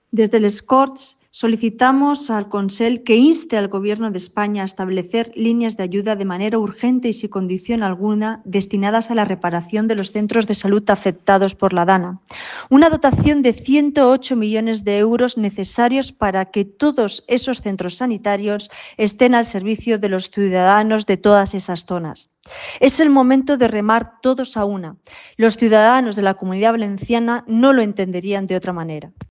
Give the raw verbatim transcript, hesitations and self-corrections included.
Desde les Corts solicitamos al Consell que inste al Gobierno de España a establecer líneas de ayuda de manera urgente y sin condición alguna destinadas a la reparación de los centros de salud afectados por la DANA. Una dotación de ciento ocho millones de euros necesarios para que todos esos centros sanitarios estén al servicio de los ciudadanos de todas esas zonas. Es el momento de remar todos a una. Los ciudadanos de la Comunidad Valenciana no lo entenderían de otra manera.